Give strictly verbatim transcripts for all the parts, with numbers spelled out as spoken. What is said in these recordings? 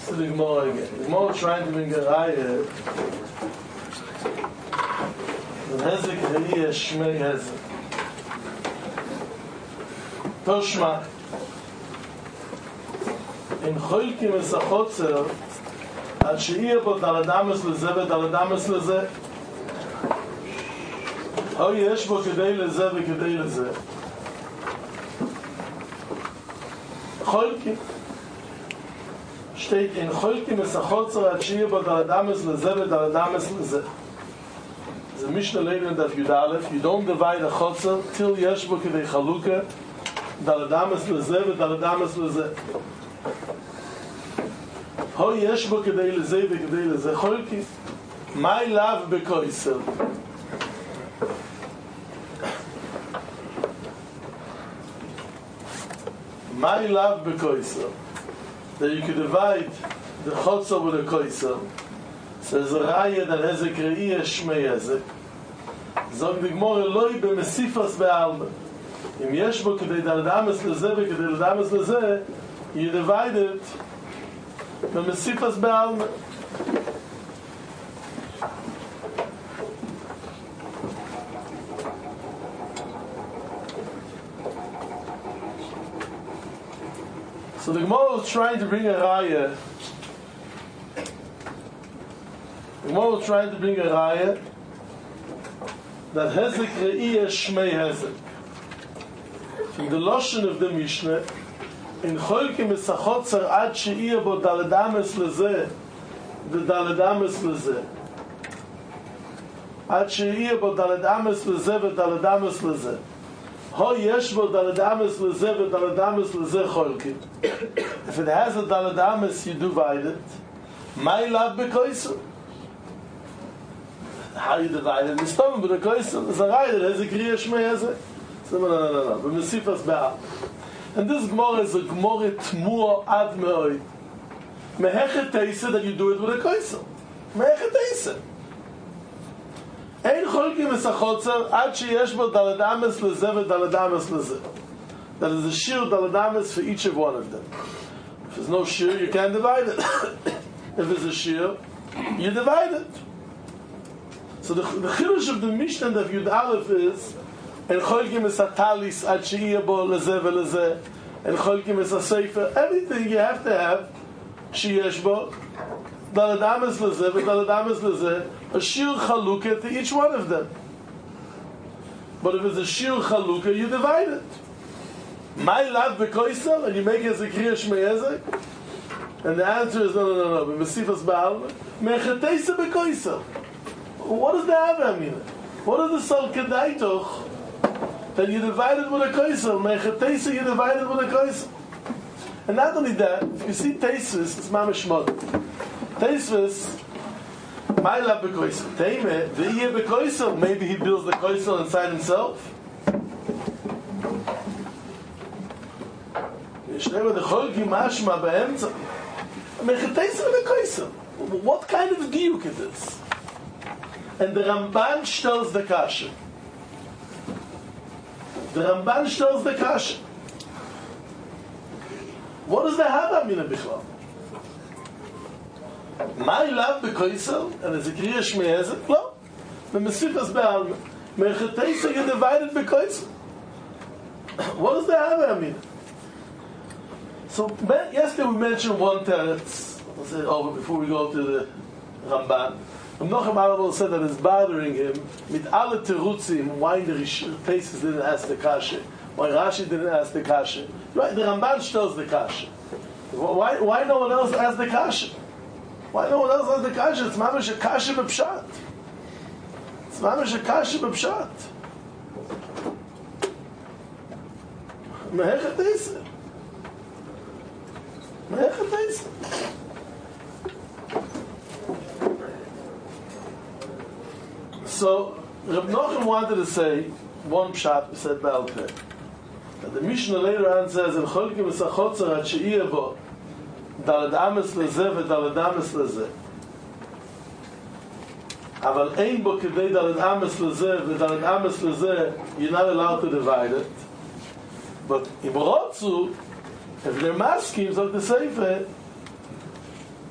to the Gemara again. The Gemara is trying to bring a raya. The Hezek Re'iyah Shmei Hezek. Toshma. In Cholkim es HaChotzer, עד שיהיה בו דלדמס לזה ודלדמס לזה, או יש בו כדי לזה וכדי לזה. חולקים. steht in Cholkim es HaChotzer, עד שיהיה בו דלדמס לזה ודלדמס לזה. זה משנה לילה דף י' א', you don't divide a chotzer till יש בו כדי חלוקה, דלדמס לזה ודלדמס לזה. הו יש בו כדי לזה וכדי לזה חולקים. מה אליו בקויסר? מה אליו בקויסר? That you could divide the chotzer with the koiser. Says a raya that Hezek Re'iyah Shmei Hezek. Zog the Gemara loi b'mesifas be'alma. Im yesh bo k'dei daladamas leze v'k'dei daladamas leze, you divide it b'mesifas be'alma. So the Gemara was trying to bring a raya. The Gemara was trying to bring a raya that Hezek Re'iyah Shmei Hezek. From the Lashon of the Mishnah, in Cholkim es HaChotzer ad she'iyah bo daladames lezeh, the daladames lezeh. Ad she'iyah bo daladames lezeh ve daladames lezeh. Ho yesh bo daladames lezeh ve daladames lezeh Cholkim. If it has a daladames, you divide it. My love bekoisu. How you divide it? Mistomim, but the koisu is a raya that has a Re'iyah Shmei Hezek. So no, no, no, no. But Mesifas Be'al. And this Gemara is a Gemara Tmua ad me'oi. Mehechet teise that you do it with a koisu. Mehechet teise. Ein Cholkim es HaChotzer ad sheyesh bo daladames lezeh ve'daladames lezeh. That is a shir daladames for each of one of them. If there's no shir, you can't divide it. If there's a shir, you divide it. So the, the chidush of the Mishnah of Yud Aleph is and Cholkim es HaTalis ad she'iyah bo lezeh ve'lezeh and Cholkim es HaSefer. Everything you have to have sheyesh bo daladames lezeh ve'daladames lezeh, a shir chalukah to each one of them. But if it's a shir chalukah, you divide it. My love bekoisel, and you make it as a Re'iyah Shmei Hezek? And the answer is no, no, no, no. Mesifas Be'alma, mechateisa bekoisel. What does the Hava mean? What is the Sol Kedaitoch that you divided with a koisel? Mechateisa, you divided with a koisel. And not only that, if you see Teisvis, it's mamish mod. Teisvis, my love bekoisel. Teime, Re'iyah bekoisel. Maybe he builds the koisel inside himself. What kind of diuk is this? And the Ramban tells the kasha. The Ramban tells the kasha. What does the Hava mean bichlal? My love bekoisel and the Re'iyah Shmei Hezek? No. The Mesifas Be'alma. Mechateisa you divided bekoisel. What does the Hava mean? So yesterday we mentioned one teretz. I'll say it over before we go to the Ramban. Nochem Arabel said that it's bothering him mit alle terutzim why the Teisvis didn't ask the kasha, why Rashi didn't ask the kasha. Right, the Ramban tells the kasha. Why why no one else asked the kasha? Why no one else asked the kasha? It's mamish a kasha b'pshat. It's mamish a kasha b'pshat. Mehechet Teisvis. So Reb Nochem wanted to say one pshat, we said Baal Peh. That the Mishnah later on says in Cholkim es HaChotzer ad she'iyah bo daladames lezeh ve'daladames lezeh. Aval ein bo k'dei daladames lezeh ve'daladames lezeh, you're not allowed to divide it. But im Rotzu, if they're maskim, so the Sefer,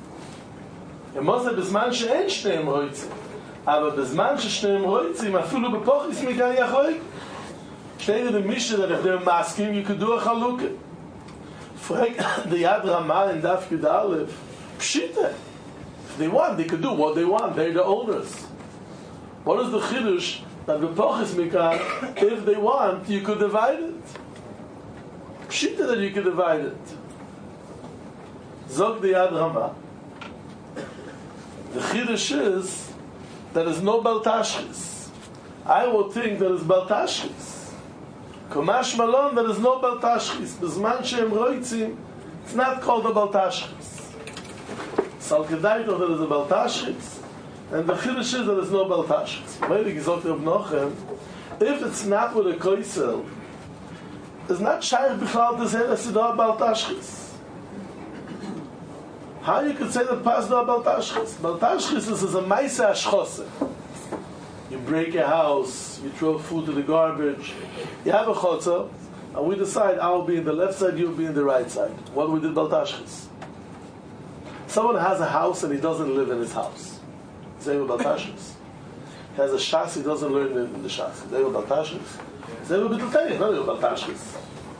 Er muss er bezman she'en shneim roitzim. Aber bezman she'shneim roitzim, afilu bepochis mikan yachoik. Steht in the Mishnah that if they're masking, you could do a chalukah. Frag the Yad Ramah in Daf Yud Aleph. Pshita. If they want, they could do what they want. They're the owners. What is the chidush that bepochis mikan? If they want, you could divide it. Pshita that you could divide it. Zog the Yad Ramah. The chidush is that is no baltashchis. I would think that is baltashchis. Kumash malon, there is no baltashchis. Bezman she'em roitzim, it's not called a baltashchis. Sal kedaito, there is a baltashchis, and the chidush is there is no baltashchis. Maybe gesagt Reb Nochem, if it's not with a koisel, it's not shaykh bichlal to say that it's not baltashchis. How you could say that pas no baltashchis? Baltashchis is a maisa ashchose. You break a house, you throw food to the garbage, you have a chotzer, and we decide I'll be in the left side, you'll be in the right side. What do we do baltashchis? Someone has a house and he doesn't live in his house. Zeh baltashchis. He has a shas, he doesn't learn in the shas. Zeh baltashchis. Zeh b'tutayim, not baltashchis.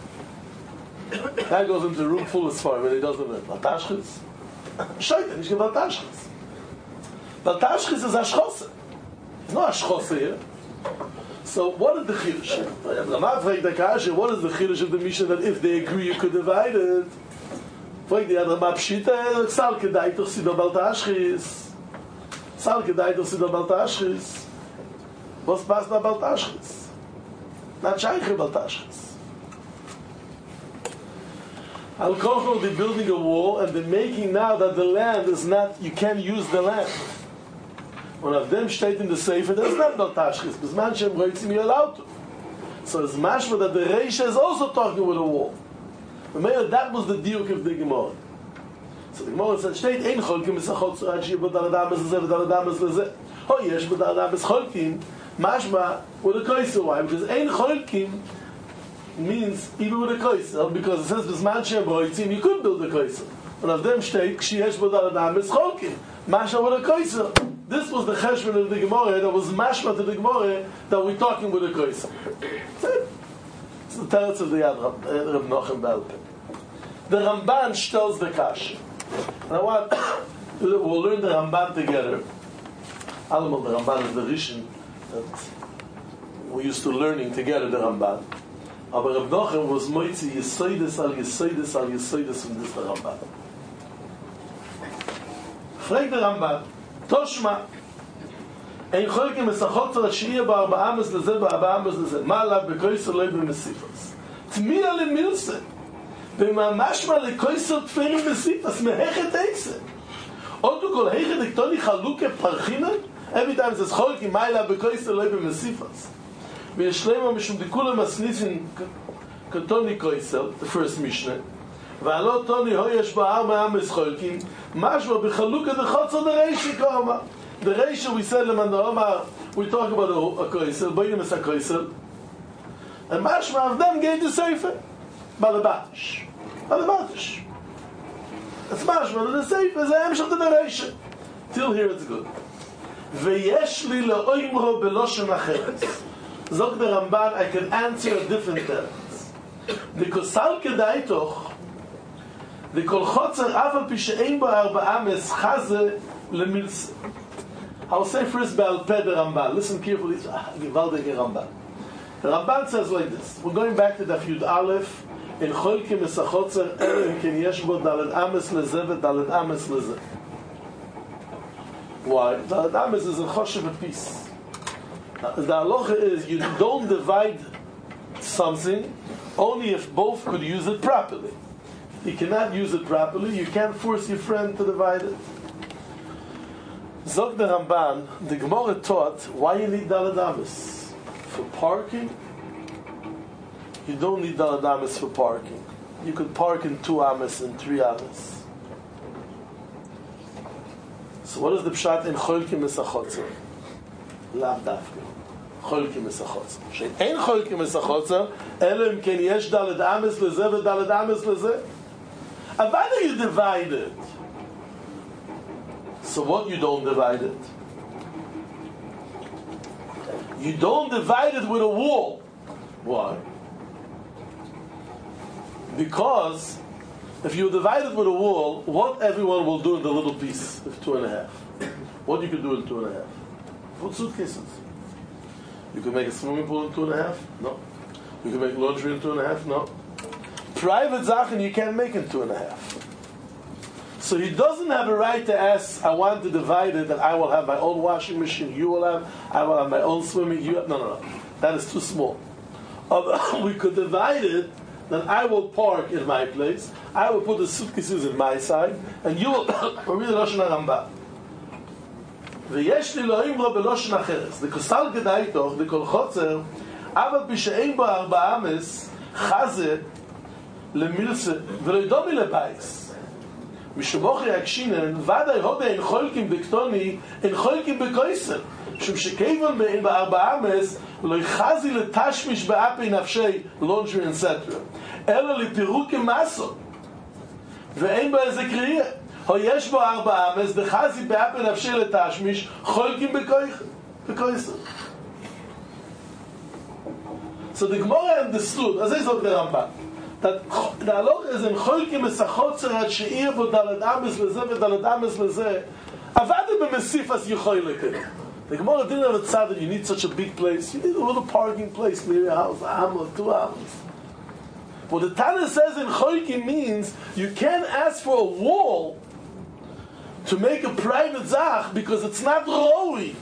Guy goes into a room full of sparm and he doesn't learn. Baltashchis? Shaitan, he's getting baltashchis. Baltashchis is ashchose. It's not ashchose here. So what is the chiddush? What is the chiddush of the Mishnah that if they agree you could divide it? Frag the other map shita, sal kedai toch sido baltashchis. Sal kedai toch sido baltashchis. What's past na baltashchis? Not shaykh baltashchis. Al kochel, they're building a wall and they're making now that the land is not, you can't use the land. One of them steht in the Sefer, there's not no tashchis. Bizman shem roitzim, you're allowed to. So it's mashma that the Reisha is also talking with a wall. But maybe that was the diuk of the Gemara. So the Gemara said, steht ein cholkim is a chotzer, ad shir b'dal adam is lezeh, b'dal adam is lezeh. Ho yesh b'dal adam is cholkim, mashma with a koiser. Why? Because ein cholkim means even with a koiser, because it says bizman shem roitzim, you could build a koiser. One of them steht, k'shi yesh b'dal adam is cholkim, mashma with a koiser. This was the cheshbon of the Gemara that was mashma to the Gemara that we're talking with the koiser. It's the teretz of the Yad Reb Nochem Belpe. The Ramban tells the kash. And I want, we'll learn the Ramban together. Allemal, the Ramban is the Rishon that we used to learning together, the Ramban. But Reb Nochem was moitzi Yesoides al Yesoides al Yesoides from this the Ramban. Frag the Ramban. Toshma ein cholkim es achotzer shiyah ba'arba'a ames lezeh ba'arba'a ames lezeh ma alav bekoiser loy b'mesifas t'miya lemilse b'mamashma lekoiser tfenim mesifas mehechet eikse odu kol hechet ektoni chaluke parchina every time it says cholkim ma alav bekoiser loy b'mesifas v'yeshlema mishum dikulam asnifin katoni koiser, the first Mishnah ועלות תוני הו יש בארבע אמס חולקים משמע בחלוקה דחוצה דרשי כמה דרשי we said למנדרמה we talk about a koiser בוינים es a koiser and משמע of them gave the sefer balabatish balabatish it's משמע the sefer זה המשך דרשי till here it's good ויש לי לאוימרו בלושן אחרת זוג דרמב"ן I can answer a different terms because סל כדאי תוך the kol chotzer aval pi she'ein bo arba'a mes chaze lemilse. I'll say first Baal Peh the Ramban. Listen carefully. Givaldige Ramban. The Ramban says like this. We're going back to Daf Yud Aleph. In cholkim esachotzer eren ken yesh bo daled ames lezeh ve daled ames lezeh. Why? Daled ames is a choshev a piece. The halacha is you don't divide something only if both could use it properly. You cannot use it properly, you can't force your friend to divide it. Zog the Ramban, the Gemara taught why you need daled ames. For parking, you don't need daled ames for parking. You could park in two ames and three ames. So what is the pshat in cholkim esachotzer? Lav dafka. cholkim esachotzer. She'ein cholkim esachotzer, elo im ken yesh daled ames lezeh ve daled ames lezeh. And why do you divide it? So what you don't divide it? You don't divide it with a wall. Why? Because if you divide it with a wall, what everyone will do in the little piece of two and a half? What you could do in two and a half? Put suitcases. You can make a swimming pool in two and a half? No. You can make laundry in two and a half? No. Private Sachen you can't make in two and a half. So he doesn't have a right to ask, I want to divide it, and I will have my own washing machine, you will have, I will have my own swimming, you have, no, no, no. That is too small. Or we could divide it, then I will park in my place, I will put the suitcases in my side, and you will read the Lashon HaRambam. ויש לי לא אמרו בלושן אחרס. דקוסל כדאי תוך, דכל חוצר, אבל בשאין בו ארבעה אמס, חזה למילסה, ולא ידומי לבייס. משמוך יקשינן, ודאי הודה אין חולקים בקטוני, אין חולקים בקויסר. משום שכיוון באין בארבעה אמס, לא יחזי לתשמיש באפי נפשי, לונג'רי אנסטרה. אלא לפירוק מסו. ואין בו איזה קריאה. או יש בו ארבעה אמס, דחזי באפי נפשי לתשמיש, חולקים בקויסר. So the Gemara understood, as I said the Rambam, that the halach is in cholkim esachotzer at she'ir bo daled ames lezeh v'daled ames lezeh avadu b'mesifas yichoyleke. The Gemara didn't have a tzad that you need such a big place. You need a little parking place near your house, a hammer, two hours. What the Tana says in cholkim means you can't ask for a wall to make a private zach because it's not roi.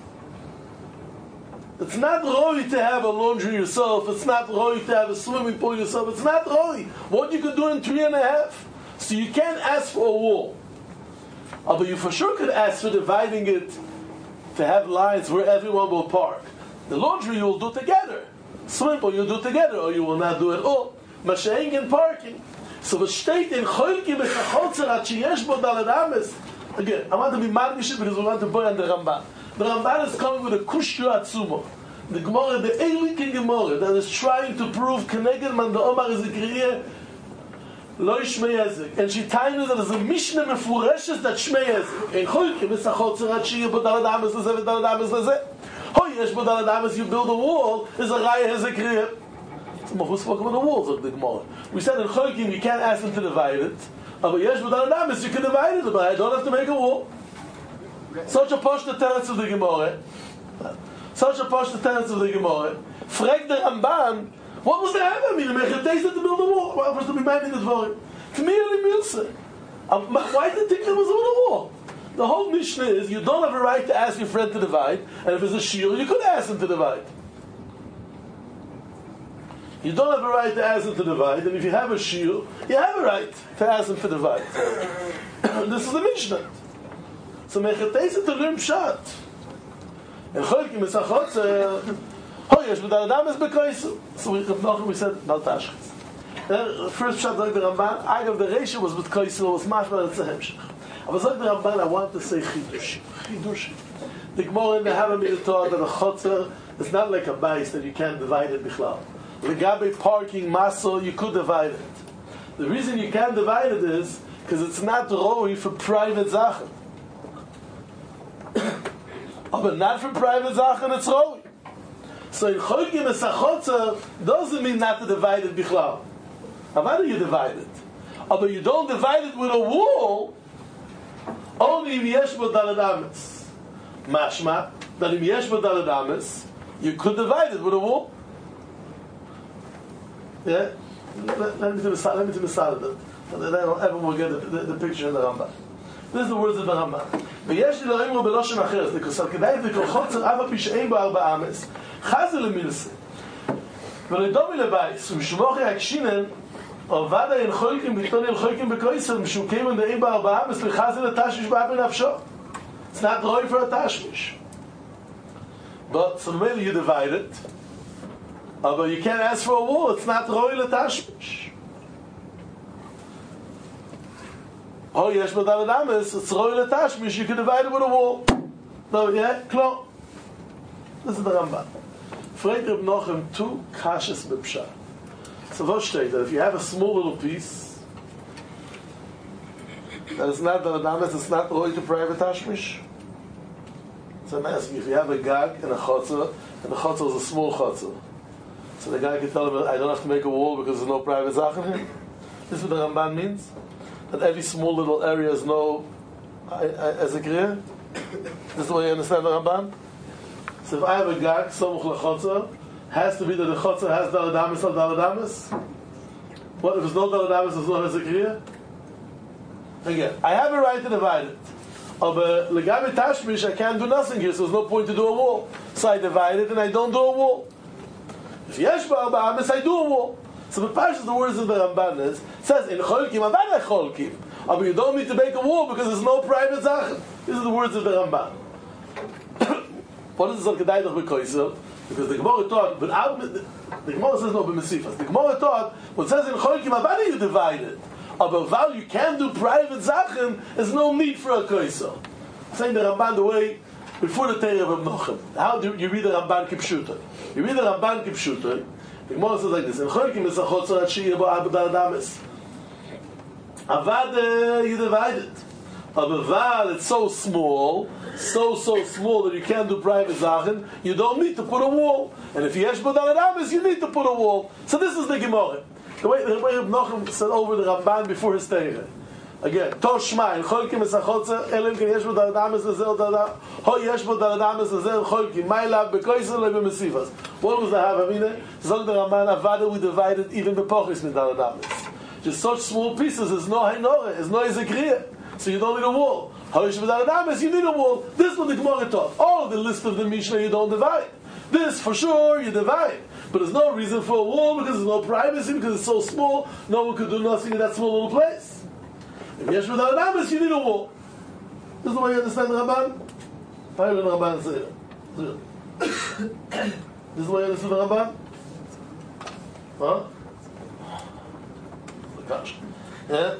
It's not roi to have a laundry yourself. It's not roi to have a swimming pool yourself. It's not roi. What you could do in three and a half. So you can't ask for a wall. Although you for sure could ask for dividing it to have lines where everyone will park. The laundry you will do together. Swimming pool you'll do together, or you will not do it all. Mashaing and parking. So the state in Cholki Mechachotzer at Sheyesh Bo Daled Ames. Again, I want to be madmish because we want to boy on the Ramban. The Ramban is coming with a kushyu atzumo. The Gemara, the Eilikin Gemara, that is trying to prove Keneged man the Omar is a kriya lo shmei ezek. And she tells us that there's a Mishnah mefureshes that shmei ezek. In Cholkim is a chotzer at shiyah b'dalad ames lezeh v'dalad ames lezeh. Ho yesh b'dalad ames, you build a wall, is a raya has a kriya. So who spoke about the walls of the Gemara? We said in Cholkim you can't ask them to divide it. But yesh b'dalad ames, you can divide it, but I don't have to make a wall. Such a posh the tenets of the Gemara. Such a posh the tenets of the Gemara. Frag the Ramban, what was the Hava? I mean, Mechates to build a wall. What was to be minding the Dvorim? To me, only Milsa. Why did they think there was a wall? The whole Mishnah is you don't have a right to ask your friend to divide, and if it's a shiur, you could ask him to divide. You don't have a right to ask him to divide, and if you have a shiur, you have a right to ask him to divide. This is the Mishnah. So Mechates to learn Pshat. And Cholkim is a chotzer. Oh, yes, but the Adam is bekoisu. So we we said Bal Tashchis. The first Pshat like the Ramban, I of the ratio was with koisu, was mashma and tzehemshich. I was like the Ramban, I want to say chidush. Chidush. The Gemara in the Havamir taught that a chotzer is not like a bais that you can't divide it bichlal. Legabe parking maso, you could divide it. The reason you can't divide it is because it's not roi for private zachen. But not for private zachen, it's roi. So in Cholkim Esachotzer doesn't mean not to divide it bichlal. How do you divide it? But you don't divide it with a wall, only in Yesh Bo Daled Ames. Mashma, that in Yesh Bo Daled Ames, you could divide it with a wall. Yeah? Let, let me do the let me do the side of it. And then everyone will get the, the, the picture of the Rambam. This is the words of the Rambam. ויש לי לא אמרו בלושן אחרת, לכוסל כדאי וכל חוצר אבא פי שאין בו ארבע אמס, חזר למילסה. ולדומי לבייס, ומשמוך יקשינן, עובד אין חולקים בקטון אין חולקים בקויסר, משום כיוון דאין בו ארבע אמס, לחזר לתשמיש באפי נפשו. It's not roi for a tashmish. But so maybe you divide it, but you can't ask for a wall, it's not roi letashmish. Oh, yes, but the Adamus, it's roi letashmish, you can divide it with a wall. So, yeah, klar. This is the Rambam. Frag Reb Nochem two kashas b'pshat. So what steht that if you have a small little piece, that it's not Daled Ames, it's not going to private Tashmish. So I'm asking, if you have a gag and a chotzer, and the chotzer is a small chotzer, so the guy can tell him, I don't have to make a wall because there's no private zach in here. This is what the Ramban means? That every small little area is no as a kriya? This is the way you understand the Ramban? So if I have a gag, samuch lechotzer, has to be that the chotzer has Daled Ames or Daled Ames? What if there's no Daled Ames, there's no as a kriya? Again, I have a right to divide it. But legabe tashmish, I can't do nothing here, so there's no point to do a wall. So I divide it and I don't do a wall. If yesh ba'arba ames, I do a wall. So the Parshas, the words of the Ramban is, says in cholkim, avada cholkim. But you don't need to make a wall because there's no private zachem. These are the words of the Ramban. What is this al-kedai doch b'koisel? Because the Gemara taught, but out, the, the Gemara says no b'mesifas. The Gemara taught, what says in cholkim, avada you divide it. But while you can do private zachem, there's no need for a koisel. Saying the Ramban the way before the Torah of Nochem. How do you read the Ramban kipshuta? You read the Ramban kipshuta. The Gemara says like this: in cholkim is a chotzer atshiyah ba'abdal dames. Avad you divide it. But while it's so small, so so small that you can't do private zachem, you don't need to put a wall. And if yesh b'dal dames, you need to put a wall. So this is the Gemara. The way the way Reb Nochem said over the Ramban before his Torah. Again, Toshma in Cholkim is a chotzer, elim ken yesh bo Daled Ames lezel Daled ho yesh bo Daled Ames lezel Cholkim, my love bekoisel le b'mesivas. What was the Havamina? Zog the Ramban avada we divided even bepochis mit Daled Ames. Just such small pieces is no hainora, is no ezekriya. So you don't need a wall. Ho yesh bo Daled Ames, you need a wall. This is what the Gemara taught. All the list of the Mishnah you don't divide. This for sure you divide. But there's no reason for a wall because there's no privacy, because it's so small, no one could do nothing in that small little place. If yesh b'daled ames, you need a wall. This is the way you understand the Ramban? How do you know the Ramban say it? This is the way you understand the Ramban? Huh? Gosh. Yeah?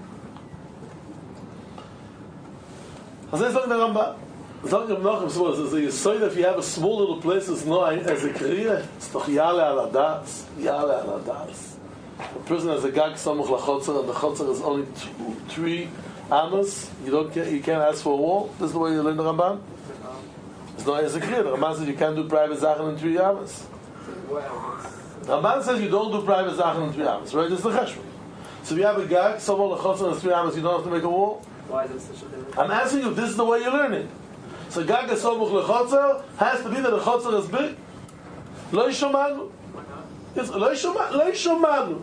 How's this like the Ramban? Zog Reb Nochem says, you say that if you have a small little place, it's not as a kriya, it's doch yale al adas, yale al adas. A person has a gag samuch lachotzer, and the chotzer is only two, three amas, you don't you can't ask for a wall. This is the way you learn the Ramban. It's not as a kriya. The Ramban says you can't do private zachen in three amas. The Ramban says you don't do private zachen in three amas, right? This is the cheshbon. So if you have a gag samuch lachotzer and three amas, you don't have to make a wall. Why is it such a difference? I'm asking you if this is the way you learn it. So Gaga Somuch Lechotzer has to be that the Chotzer is big. Lo Yishomanu. It's Lo Yishomanu. Lo Yishomanu.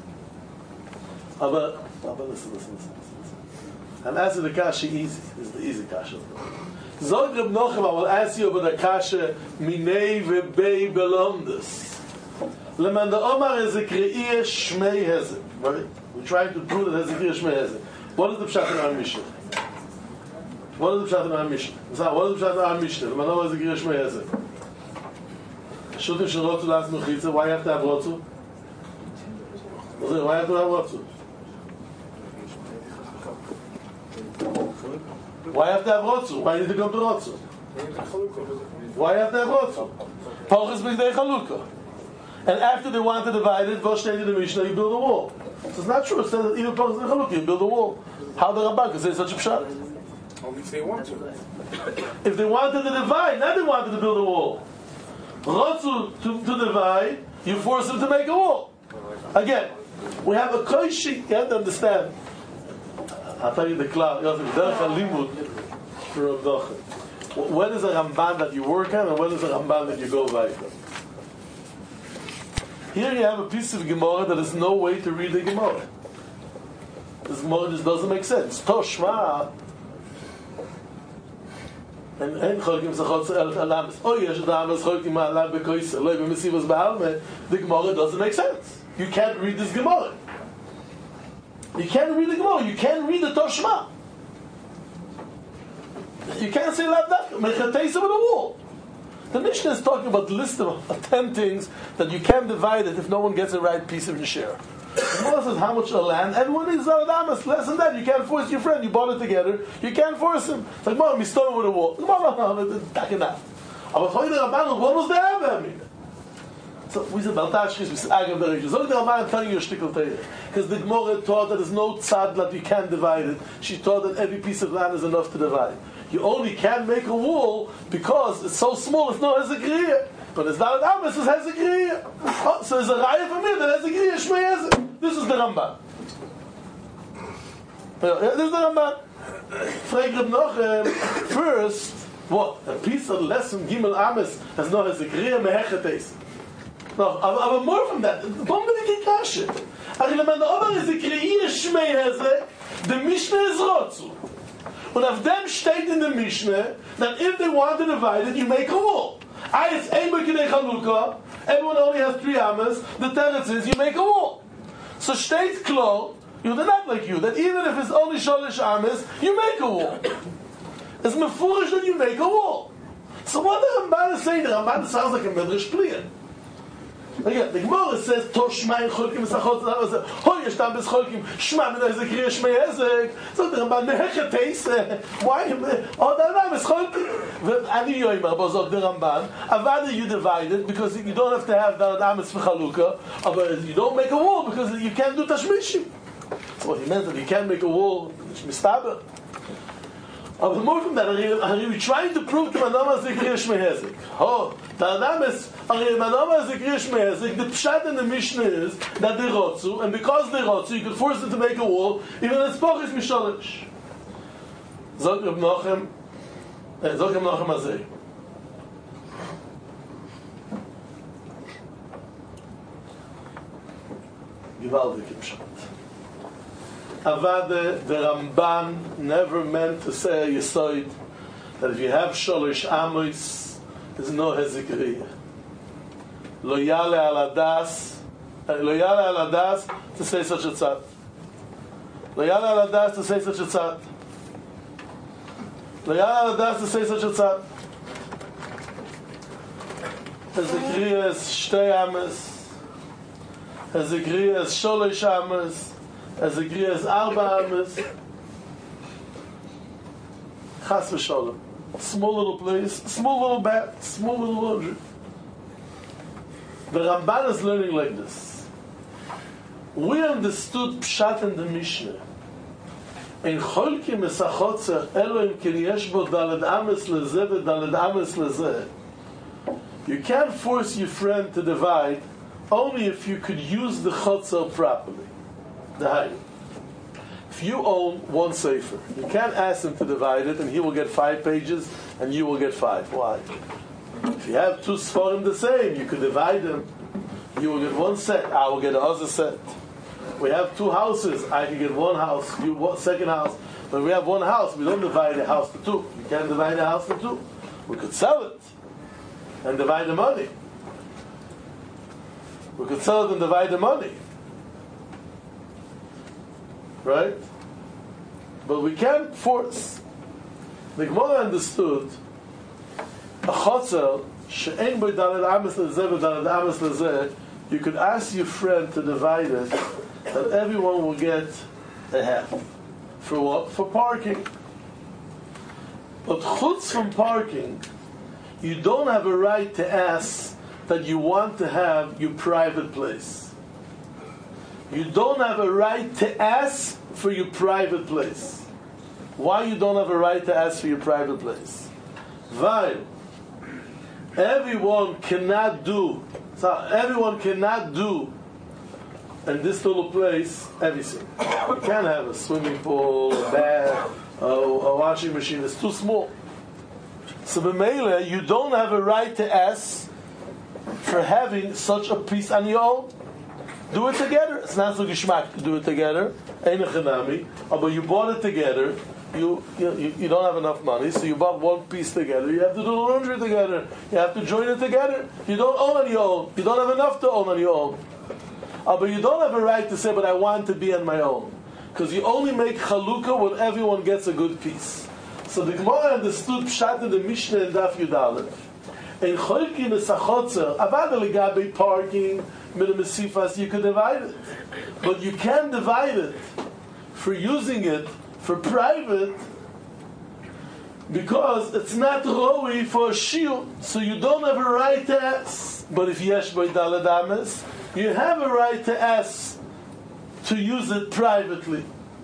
Aber, aber listen, listen, listen, listen. I'm asking the kasha easy. This is the easy kasha. Zog Reb Nochem, I will ask you about the kasha Minei Vebei Belomdus. Leman the Omar is a Kriya Shmei Hezek. Right? We're trying to prove that Hezek Kriya Shmei Hezek. What is the Pshat in our Mishnah? What is the Pshat in our Mishnah? What is the Pshat in our Mishnah? The Manova is a Girish Meyezek. Shutim shel Rotzu las Mechitza. Why you have to have Rotzu? Why you have to have Rotzu? Why you have to have Rotzu? Why you need to come to Rotzu? Why you have to have Rotzu? Pochus b'gdei Chalukah. And after they want to divide it, Vosh stated in the Mishnah, you build a wall. So it's not true. It says that even Pochus b'gdei Chalukah, you build a wall. How the Ramban can say such a Pshat? Only if they want to. If they wanted to divide, now they wanted to build a wall. Rotzu to, to divide, you force them to make a wall. Again, we have a koishi. You have to understand. I'll tell you the cloud. When is a Ramban that you work on, and when is a Ramban that you go by? Here you have a piece of Gemara that is no way to read the Gemara. This Gemara just doesn't make sense. Toshma. And and Cholkim Zachotzer El Alamis. Oh yes, the Alamis Cholkim Alav Bekoisel Loi B'Mesivos Ba'alme. The Gemara doesn't make sense. You can't read this Gemara. You can't read the Gemara. You can't read the Toshma. You can't say Lav Dafka. Mechateisa with a wall. The Mishnah is talking about the list of ten things that you can't divide it if no one gets the right piece of the share. The Gemara says how much of land. Everyone is Zaladamas. Less than that. You can't force your friend. You bought it together. You can't force him. It's like, Mom, he's stone with a wall. Come on, no, no, no, that's enough. But what was the Havamina? So we said Baltashkis, we said Agav the Reish. So the Ramban, I'm telling you a shtickle Torah. Because the Gemara taught that there's no tzad that you can divide it. She taught that every piece of land is enough to divide. You only can make a wall because it's so small, it's no Hezekriya. But it's not an Amis, it's Hezekriya. Oh, so there's a Raya for me that Hezekriya Shmei Hezek. This is the Ramban. This is the Ramban. Frank Reb Nochem, first, what? A piece of lesson, Gimel Amis, has no Hezekriya Mehechetes. No, aber more from that. Warum bin ich gekascht? Ach, ich meine, aber Hezekriya Shmei Hezek, the Mishnah is Rotzu. Und auf dem steht in the Mishnah that if they want to divide it, you make a wall. I it's ein B'kinei Chanukah, everyone only has three amas, the teretz is you make a wall. So steht klar, you they're not like you, that even if it's only sholish amas, you make a wall. It's mefurish that you make a wall. So what the Ramban is saying, the Ramban sounds like a Midrash Pliya. Again, the Gemara says, Toshma in Cholkim Esachot Zah, Hoy Yeshtam Bes Cholkim, Shma Min Hezekriya Shmei Hezek. So the Ramban, Mehechetes, why? Oh, the Ramban is Cholkim. Ani Yoymer, Bozok the Ramban, Avada you divide it, because you don't have to have Dalad Amis for Chalukah, but you don't make a wall, because you can't do Tashmishim. So what he meant that you can't make a wall, it's Mistaber. Aber more from that, are you trying to prove to Manama Zekriya Shmei Hezek? Oh, the Adam is, Manama Zekriya Shmei Hezek, the Pshat in the Mishnah is that they Rotzu, and because they Rotzu, you could force them to make a wall, even if it's Pochis Misholish. Zog Reb Nochem, Zog Reb Nochem Azei. Givaldik Pshat. Avada, the Ramban never meant to say a Yesod that if you have Sholish Amos, there's no Hezekriya. Lo Yale al Adas, Lo Yale al Adas to say such a tzad. Lo Yale al Adas to say such a tzad. Lo Yale al Adas to say such a tzad. Hezekriya is Shtei Amos. Hezekriya is Sholish Amos. As a Kriya is Arba Ames, Chas v'Sholem. Small little place, small little bat, small little laundry. The Ramban is learning like this. We understood Pshat in the Mishnah. In Cholkim Esachotzer, Elohim ken yesh bo daled Ames lezeh v'daled Ames lezeh. You can't force your friend to divide only if you could use the Chotzer properly. The height. If you own one sefer, you can't ask him to divide it, and he will get five pages, and you will get five. Why? If you have two seforim the same, you could divide them. You will get one set. I will get another set. We have two houses. I can get one house. You one second house. But we have one house. We don't divide the house to two. You can't divide the house to two. We could sell it and divide the money. We could sell it and divide the money. Right? But we can't force. The Gemara understood a chotzer she'en boi daled ames lezeh v'daled ames lezeh. You could ask your friend to divide it, that everyone will get a half. For what? For parking. But chutz from parking, you don't have a right to ask that you want to have your private place. You don't have a right to ask for your private place. Why you don't have a right to ask for your private place? Weil everyone cannot do, so everyone cannot do in this little place everything. You can't have a swimming pool, a bath, a, a washing machine. It's too small. So b'meila, you don't have a right to ask for having such a piece on your own. Do it together. It's not so geschmack to do it together. Ein echanami. But you bought it together. You, you you don't have enough money, so you bought one piece together. You have to do the laundry together. You have to join it together. You don't own on your own. You don't have enough to own on your own. Uh, but you don't have a right to say, but I want to be on my own. Because you only make chalukah when everyone gets a good piece. So the Gemara understood Pshat in the Mishnah and Daf Yud Aleph. In Cholkin Esachotzer, Avada Ligabe parking, Milimesifas, you could divide it. But you can't divide it for using it for private because it's not roi for a shiur, so you don't have a right to ask. But if yesh by daled ames, you have a right to ask to use it privately.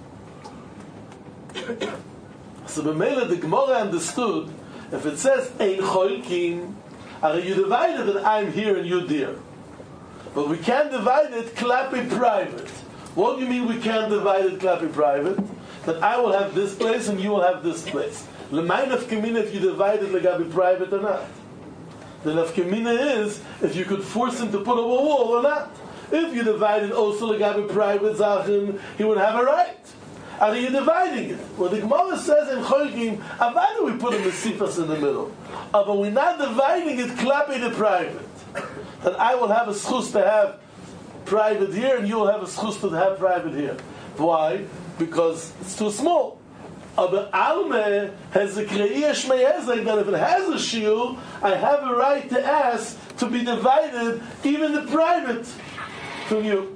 So b'meila the Gemara understood, if it says ein cholkim, are you divided that I'm here and you're there? But we can't divide it klapi private. What do you mean we can't divide it klapi private? That I will have this place and you will have this place. L'may nafkamina if you divide it legabi private or not. The nafkamina is if you could force him to put up a wall or not. If you divide it also legabi private zachen, he would have a right. Are you dividing it? Well, the Gemara says in Cholkim, why do we put a mesifas in the middle? Uh, but we're not dividing it klapi the private. That I will have a schus to have private here and you will have a schus to have private here. Why? Because it's too small. Aber Alme has a kreiyah shmeyezek that if it has a shiur, I have a right to ask to be divided, even the private, from you.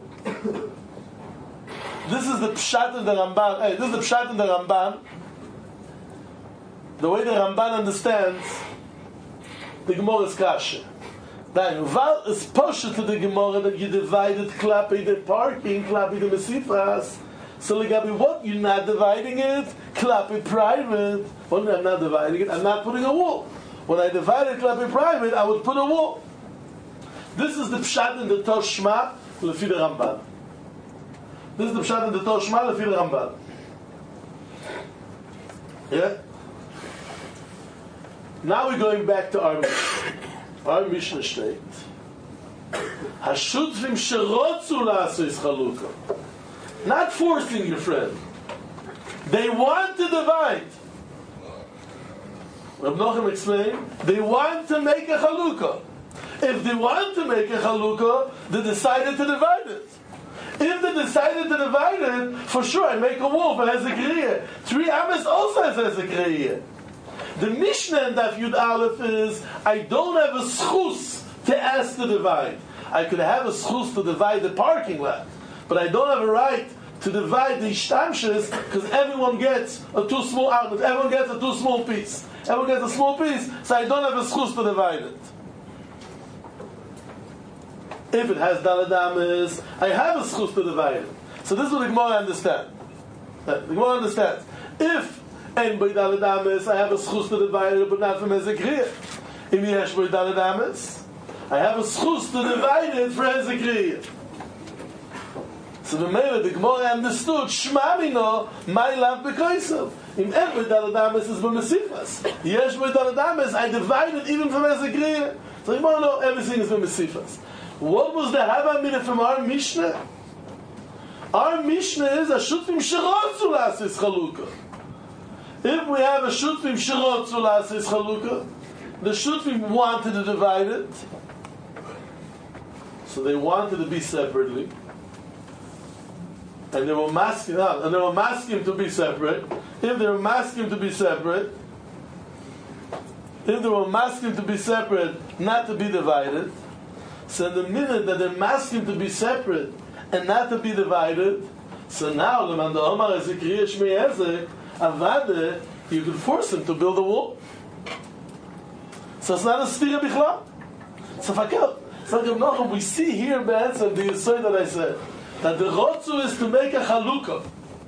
This is the pshat in the Ramban. Hey, this is the pshat in the Ramban. The way the Ramban understands the Gemara is kasha. Then, while it's posher to the Gemara that you divided klapi the parking, klapi the mesifas. So, legabi, what? You're not dividing it? Klapi private. Well, I'm not dividing it. I'm not putting a wall. When I divided klapi private, I would put a wall. This is the pshat in the Toshma lefi the Ramban. This is the pshat in the Toshma lefi the Ramban. Yeah? Now we're going back to our Mishnah. Our Mishnah state. Hashutfim sherotzu la'asos chalukah. Not forcing your friend. They want to divide. Reb Nochem explained, they want to make a chalukah. If they want to make a chalukah, they decided to divide it. If they decided to divide it, for sure I make a wall for Hezekiah. Three Ames also has Hezekiah. The Mishnah in Daf Yud Aleph is, I don't have a schus to ask to divide. I could have a schus to divide the parking lot, but I don't have a right to divide the ishtamshis because everyone gets a too small outlet. Everyone gets a too small piece. Everyone gets a small piece, so I don't have a schus to divide it. If it has daladamas, I have a schus to divide it. So this is what the Gemara understands. The Gemara understands. If and by daladamas, I have a schus to divide it, but not from Hezekiah. If yesh by daladamas, I have a schus to divide it for Hezekiah. So the Mele, the Gemara understood, Shma mino, my love bekoisav. In every daladamas is b'mesifas. Yesh by daladamas, I divide it even from Hezekiah. So the Gemara know everything is b'mesifas. What was the Havamina from our Mishnah? Our Mishnah is a shutfim sherotzu la'asos chalukah. If we have a shutfim sherotzu la'asos chalukah, the shutfim wanted to divide it, so they wanted to be separately, and they were masking out, and they were masking to be separate. If they were masking to be separate, if they were masking to be separate, not to be divided, so the minute that they're masking to be separate and not to be divided, so now the man the Omar is a kriya shmei ezek, avade, you can force him to build a wall. So it's not a stira bichlal. So fakel, so Nochem, we see here be'etzem the yesod that I said, that the rotzu is to make a chalukah.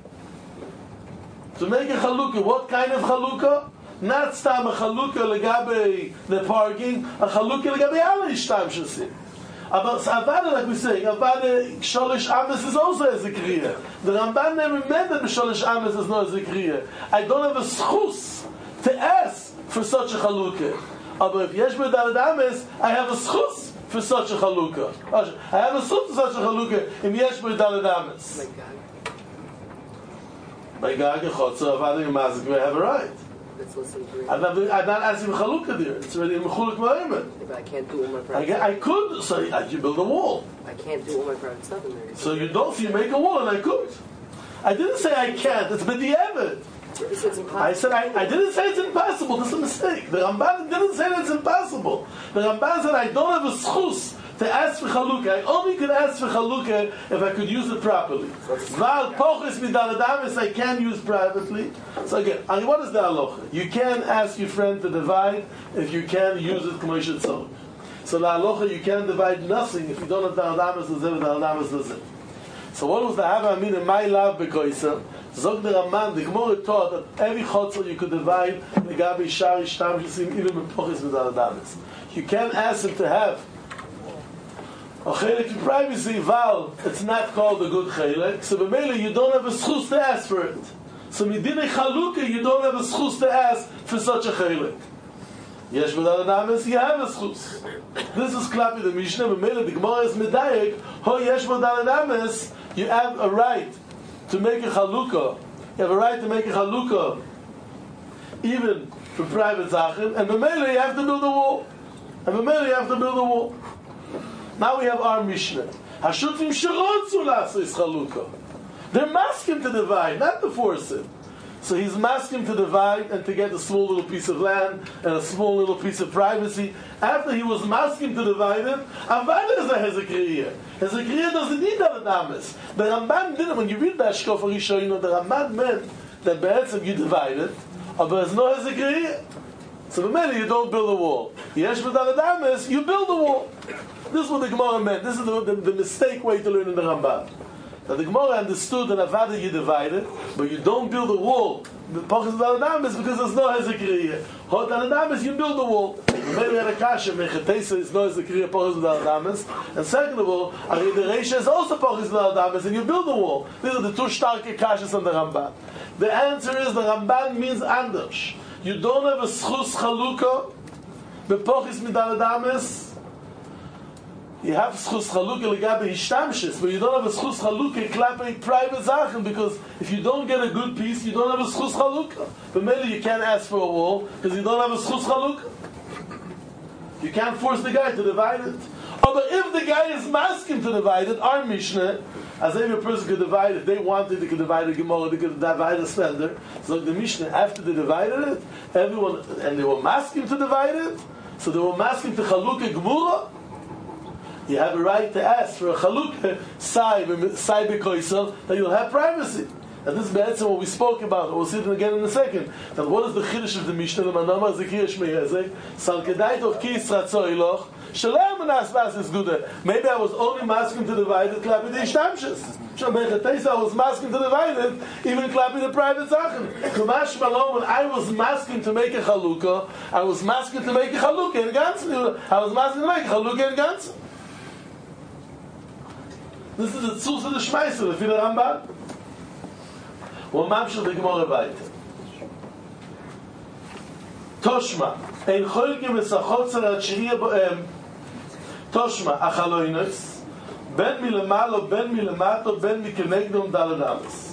To make a chalukah. What kind of chalukah? Not stam a chalukah legabe the parking, a chalukah legabe alle ishtam shasim. But avada, like we're saying, avada sholish ames is also as a kriya. The Ramban never meant that sholish ames is not as a kriya. I don't have a schus to ask for such a chalukah. But if yesh b'dalad ames, I have a schus for such a chalukah. I have a schus for such a chalukah in yesh b'dalad ames. By gag echotza avada yemazik, we have a right. I'm not, I'm not asking chalukah there. It's already a mechuluk ma'ayim. But I can't do all my private I, I could, so you build a wall. I can't do all my private stuff in there. So you don't, so you make a wall, and I could. I didn't say I can't. It's b'di'evet. It's impossible. I said I, I didn't say it's impossible. That's a mistake. The Ramban didn't say that it's impossible. The Ramban said I don't have a schus to ask for chalukah. I only could ask for chalukah if I could use it properly. Val pochis midaladamis I can use privately. So again, I mean, what is the halacha? You can ask your friend to divide if you can use it k'moshe tzorich. So the halacha, you can divide nothing if you don't have the daladamis lezev, the daladamis lezev. So what was the hava amin in my love bekoisa? Zog the Ramban, the Gemara taught that every chotzer you could divide the gabi shari shtam shisim even with pochis midaladamis. You can't ask him to have a chelik in privacy, val, it's not called a good chelik, so b'meila you don't have a schus to ask for it. So midinei chalukah, you don't have a schus to ask for such a chelik. Yesh midaladamis, you have a schus. This is klapi the Mishnah, b'meila the Gemara is medayek, ho yesh midaladamis, you have a right to make a chalukah. You have a right to make a chalukah even for private zachin, and b'meila you have to build a wall. And b'meila you have to build a wall. Now we have our Mishnah. Hashutim sherotzu la'asos chalukah. They're masking to divide, not to force it. So he's masking to divide and to get a small little piece of land and a small little piece of privacy. After he was masking to divide it, Avad is a Hezekriya. Hezekriya doesn't need that Adamis. The Ramban didn't. When you read the Ashkof Rishonim, the Ramban meant that be'etzem you divide it, but there's no Hezekriya. So the minute you don't build a wall. Yesh v'dal Adamis, you build a wall. This is what the Gemara meant. This is the, the, the mistake way to learn in the Ramban. That the Gemara understood that Avada you divide it, but you don't build a wall. The Pachas V'dal Adamis because there's no Hezekriya. Hot V'dal Adamis, you build a wall. Maybe had a kasha, Mechatesa is no Hezekriya, Pachas V'dal Adamis. And second of all, Ari the Reisha is also Pachas V'dal Adamis, and you build a wall. These are the two starke kashas on the Ramban. The answer is the Ramban means anders. You don't have a schus chalukah, bepochis midal adamis. You have schus chalukah legabe hishtamshis, but you don't have a schus chalukah klape private zachen, because if you don't get a good piece, you don't have a schus chalukah. But maybe you can't ask for a wall because you don't have a schus chalukah. You can't force the guy to divide it. Oh, but if the guy is masking to divide it, our Mishnah, as every person could divide, if they wanted, they could divide a Gemara, they could divide a spender. So like the Mishnah, after they divided it, everyone, and they were masking to divide it, so they were masking to Chalukah Gemara. You have a right to ask for a Chalukah, Sai Bekoisel, that you'll have privacy. And this is be'etzem what we spoke about. We'll see it again in a second. That what is the chiddush of the Mishnah? The manama zekir shmei hezek. Sal kedai tov ki yisratzo iloch. Shalem manas bas is good. Maybe I was only masking to divide it, klapi the ishtamshus. Shabechatesa, I was masking to divide it, even klapi the private zachen. Kumash malom, when I was masking to make a chalukah, I was masking to make a chalukah in ganzen. I was masking to make a chalukah in ganzen. This is the tzuz of the shmeiser, the Fila Ramban. Well, mamshel the Gemara weiter. Toshma, ein cholke mesachotzer atshriya boem. Toshma, achaloinos, ben milamalo, ben milamato, ben mikenegdom daladamis.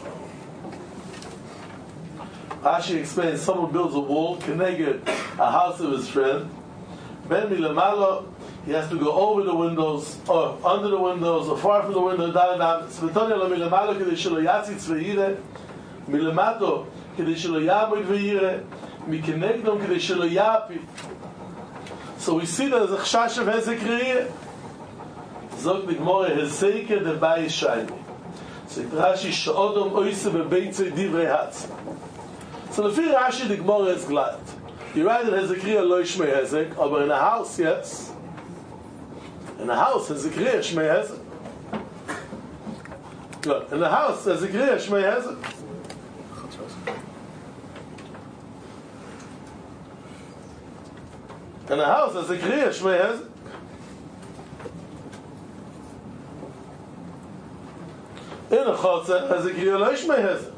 Rashi explains, someone builds a wall, keneged a house of his friend. Ben milamalo, he has to go over the windows, or under the windows, or far from the window. Svetonia lo milamalo kedei shelo yatzitz ve'yire, milamato kedei shelo yamoid ve'yire, mikenegdom kedei shelo yapi. So we see that there's a chashash of hezekriya. Zog the Gemara hezeke de bayis shayni. So Rashi she'odom oise bebeitze divrei hatz. So the fear Rashi the Gemara is glad. You write that hezekriya lo yishmei hezek, but in a house, yes. In the house, there's a kriya shmei hezek. Good. In the house, there's a kriya shmei hezek. In the house, there's a kriya shmei hezek. In a chotzer, there's a kriya lo shmei hezek.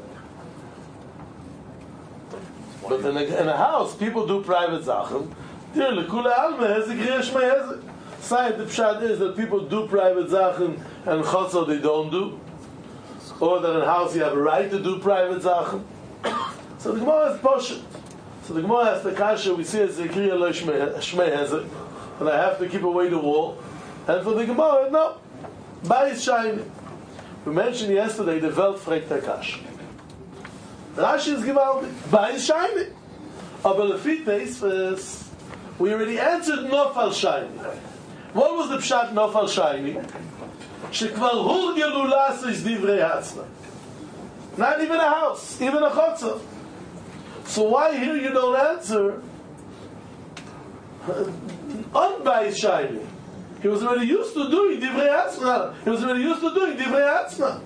But in a, in a house, people do private zachem. Dear lekula alma, there's a kriya shmei hezek. Side the pshat is that people do private zachen and chotzer they don't do, or that in a house you have a right to do private zachen. So the Gemara is poshut. So the Gemara has the kasha. We see as zekriya lo shmei hezek, and I have to keep away the wall. And for the Gemara, no, bayis shayni. We mentioned yesterday the Welt fragt der kasha. Rashi is givaldi bayis shayni. Aber lefi teis we already answered nofal shayni. What was the pshat nofal shayni? Shekvar hurgelu lasis divrei hatzna. Not even a house, even a chotzer. So why here you don't answer? On Bayis Shayni. He was already used to doing divrei hatzna. He was already used to doing divrei hatzna.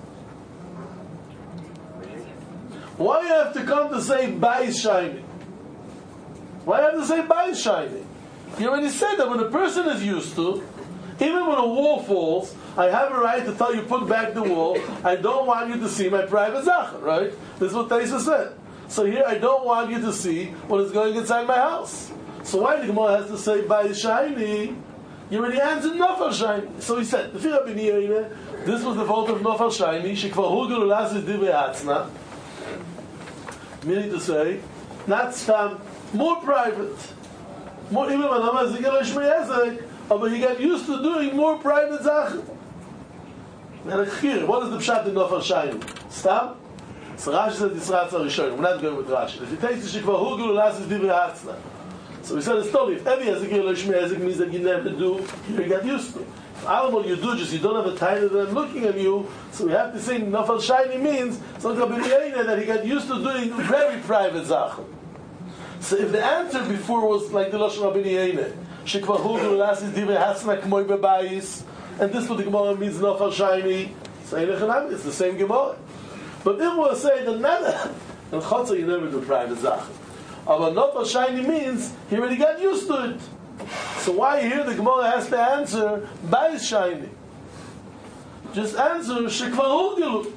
Why you have to come to say Bayis Shayni? Why you have to say Bayis Shayni? You already said that when a person is used to, even when a wall falls, I have a right to tell you put back the wall. I don't want you to see my private zacher, right? This is what Taisa said. So here I don't want you to see what is going inside my house. So why the Gemara has to say Bayis Shayni? You already answered Nofal Shayni. So he said, this was the fault of Nofal Shayni. Shekvar hurgelu lasis divrei hatzna. Meaning to say, not stam, more private. More, even when I'm a but he got used to doing more private zachen. What is the pshat in Nofal Shayni? Stam? So Rashi said Yisrael Tzar. We're not going with Rashi. If you take the Shekvar hurgelu lasis divrei hatzna. So we said it's totally, if every Ezek Shmei Ezek means that you never do, you get used to. If all you do, just you don't have a time that I'm looking at you, so we have to say Nofal Shayni means that he got used to doing very private zachen. So if the answer before was like the Lashon Rabbi Yehuda, Shekvar hurgelu lasis divrei hatzna k'moi bebayis, and this what the Gemara means Nofal Shayni, it's the same Gemara. But if we'll say that never, in Chotzer you never do private zachen. But Nofal Shayni means he already got used to it. So why here the Gemara has to answer Bayis Shayni? Just answer Shekvar hurgelu.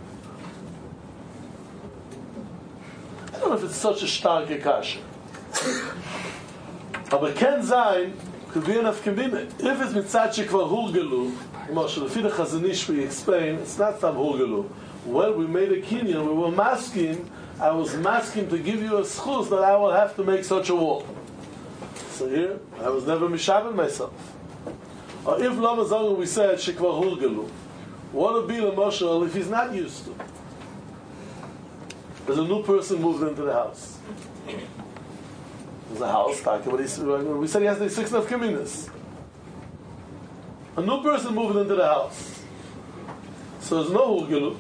I don't know if it's such a stark kasha. But Ken Zayin could be enough convenient. If it's mitzad Shekvar hurgelu, Moshe, the Chazon Ish we explain, it's not tam hurgelu. When we made a kinyan, we were masking. I was masking to give you a schus that I will have to make such a wall. So here, I was never mishaben myself. Or if Lama Zangu we said Shekvar hurgelu, what would be the Moshe if he's not used to? There's a new person moved into the house. There's a house, we said he has the six of communities. A new person moved into the house. So there's no hurgelu.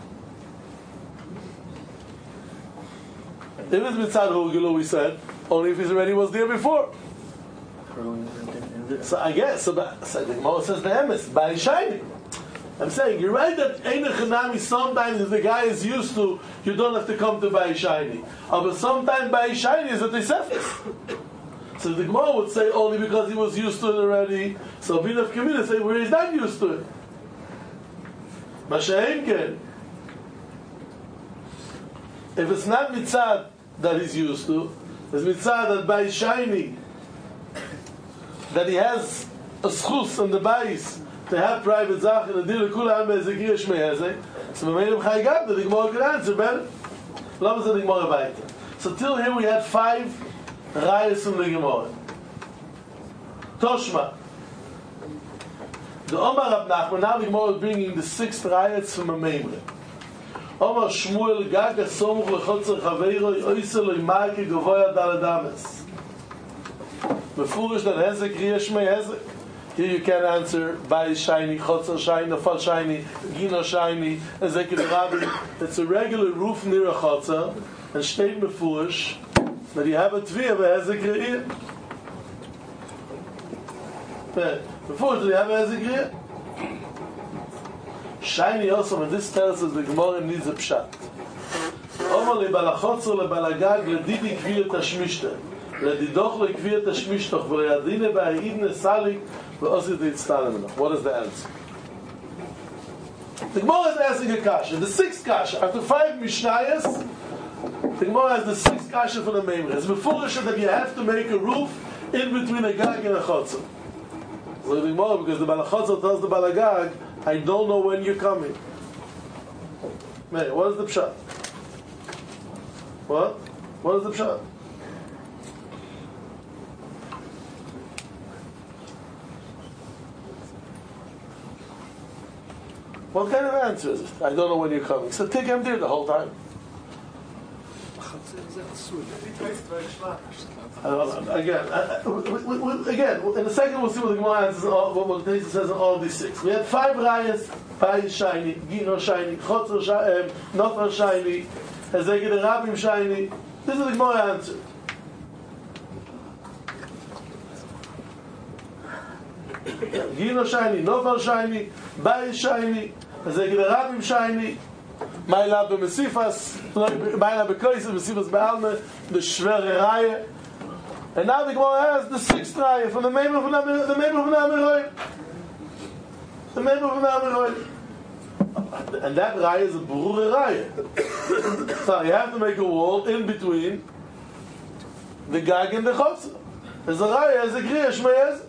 If it's mitzad hurgelu, we said, only if he's already was there before. So I guess, so the Gemara says the emes, Bayis Shayni. I'm saying, you're right that Ein Chanami sometimes if the guy is used to, you don't have to come to Bayis Shayni. But sometimes Bayis Shayni is a Tosefes. So the Gemara would say only because he was used to it already. So Bin of Kamina say where he's not used to it. Masha'en Ken. If it's not mitzad that he's used to, it's mitzad that Bayis Shayni, that he has a schus on the Bayis, to have private zach and a deal kula am ezekir shmei ezek. So we made him chaygab that the Gemara could answer better. Lama said the Gemara weiter. So till here we had five rayas from the Gemara. Toshma. The Omar Rab Nachman, now the Gemara is bringing the sixth rayas from a Meimre. Omar Shmuel gag asomuch lechotzer chaveiro oisel lo imarke gavoya daladames. Mefurish that hezek riya shmei hezek. Here you can answer Bayis Shayni, Chotzer Shayni, Nofal Shayni, Gina Shayni, Ezekir Rabbi. It's a regular roof near a Chotzer, and steht mefurish that you have a Tviyah of Ezekir. Mefurish that you have a Ezekir. Shayni also, and this tells us the Gemara needs a pshat. Omar lebal HaChotzer lebal HaGag ledidi kviyat hashmishter. לדידוך לקביעת השמישתוך ולידינה בהעידנה סליק ועושית להצטער ממנו. What is the answer? The Gemara is asking a kasha. The sixth kasha. After five Mishnayos, the Gemara has the sixth kasha for the Meimre. It's befurish that you have to make a roof in between a gag and a chotzer. So the Gemara, because the balachotzer tells the balagag, I don't know when you're coming. Man, what is the pshat? What? What is the pshat? What kind of answer is it? I don't know when you're coming. So take him there the whole time. Uh, again, uh, we, we, we, again, in a second we'll see what the Gemara answers, all, what, what the Taisa says in all of these six. We had five rayas: Bayis shiny, Gino shiny, Chotzer shiny, Nofer shiny, Hezeked Rabim shiny. This is the Gemara answer. Gino shiny, Nofer shiny, Bayis shiny, Hezeked Rabim shiny. Maila b'mesifas, Maila b'koyis, Mesifas b'alme, the Shvere Raya. And now the Gemara has the sixth Raya from the Meimer of the Meimer of Namiroy. The Meimer of Namiroy. And that Raya is a Berure Raya. So you have to make a wall in between the Gag and the Chotzer. There's a Raya, there's a Kriya Shmeyez.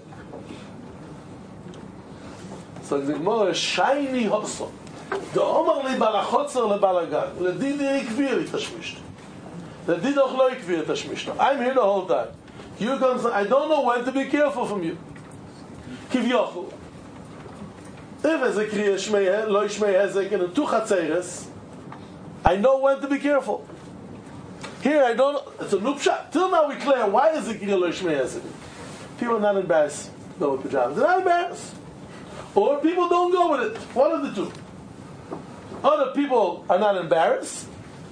So the Gemara is shiny Hotzer. The Omar li balachotzer le balagag. Le did ikvir itashmisht. Le did och lo ikvir itashmisht. I'm here the whole time. You come say, I don't know when to be careful from you. Kivyochel. If there's a kriya shmei, lo shmei hezek and a two chatzeres, I know when to be careful. Here I don't know. It's a new pshat. Till now we clear, why is it kriya lo shmei hezek? People are not embarrassed. Go with pajamas. They're not embarrassed. Or people don't go with it. One of the two. Other people are not embarrassed,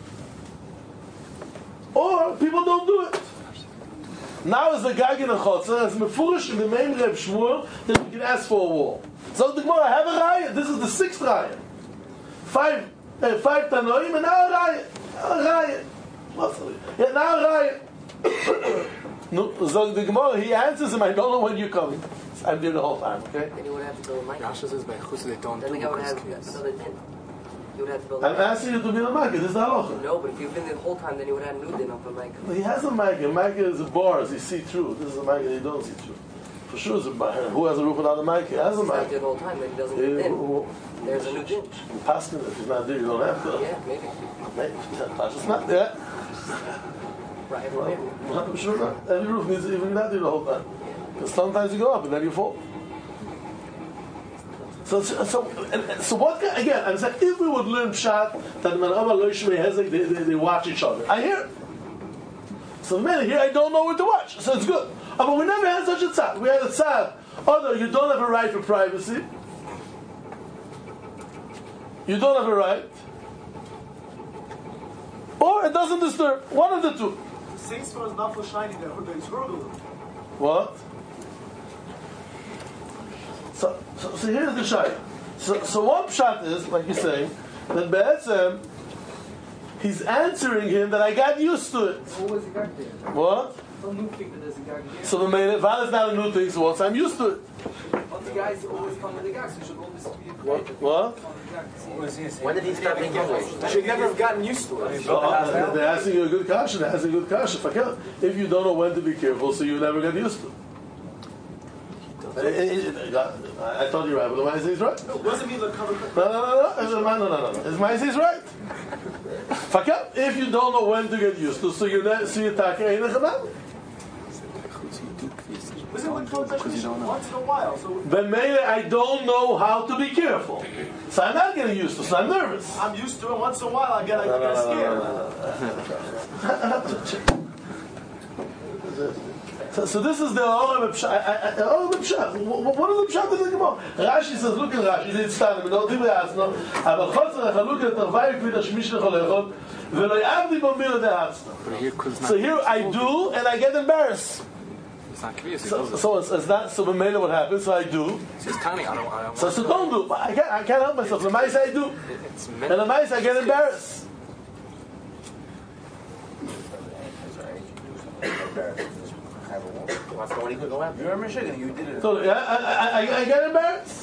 or people don't do it. Now is the Gag in a Chotzer, as Mefurish in the main Reb Shmuel, that we can ask for a wall. So the Gemara have a Raya. This is the sixth Raya. Five, uh, five Tanoim, and now a Raya. A Raya. What's it? Yeah, now a Raya. No, so the Gemara, he answers him, I don't know when you're coming. I'm there the whole time, okay? Then you would have to build a mic. Rasha says by Chus they don't Then do the guy would have because another din. You would have to build I'm a mic. asking you to be a Makkah. This is the halacha. No, but if you've been there the whole time, then you would have a new din of a mic. He has a Makkah. Makkah is a bars. You see through. This is a Makkah you don't see through. For sure, it's a Makkah. Who has a roof without a Makkah? He has a He's not there Makkah. the whole time, then he doesn't get din. There's a new din. Paskin, if he's not there, you don't have to. Yeah, maybe. Maybe. Paskin's not there. Right, Well, maybe. I'm sure not. Every roof needs to even not there the whole time. Because sometimes you go up and then you fall. So, so, so, so what? Again, I'm saying, if we would learn pshat that the Manama Lo Shmei Hezek, they, they, they watch each other. I hear. So the minute here, I don't know what to watch. So it's good. Uh, but we never had such a tzad. We had a tzad. Although you don't have a right for privacy, you don't have a right, or it doesn't disturb. One of the two. The same store is not for shiny there. It's hurdle. What? So, so, so here's the shay. So, so one pshat is, like you're saying, that Be'etzem, he's answering him that I got used to it. Always a gag there. What? Some new thing that there's a gag there. So the main Val is not a new thing, so once I'm used to it. But the guys always come with the gags, so you should always be What? What? When did he start thinking of it? You should never have gotten used to it. So, uh, they're asking you a good question. They're asking a good question. If you don't know when to be careful, so you never get used to it. I, I, I thought you were right, but the Maaseh is right. No, it wasn't me the cover. No, no, no, no, no, no, no, no. His Maaseh is right. Fakir, if you don't know when to get used to, so you see a taka ain't a chabad. Listen, when once in a while. So Then maybe I don't know how to be careful, so I'm not getting used to. So I'm nervous. I'm used to it. Once in a while, I get, I No, get no, scared. no, no, no. So, so this is the Olam Pshat. Olam Pshat. What is the Pshat in the Gemara? Rashi says, look at Rashi. It's standing. We don't think we ask no. Aber Chotzer Echaluk Et Arvayik Vida Shmish Lechol Echol V'lo Yavdi Bomir Dehatzna. So here I do, and I get embarrassed. It's not curious. So, so it's, it's not. So B'meila what happens? So I do. It's just tiny. I don't. I don't. So, so don't do. I can't. I can't help myself. The mice I do, It's and meant. the mice I get embarrassed. You're in Michigan, you did it. So yeah, I, I, I, I get embarrassed.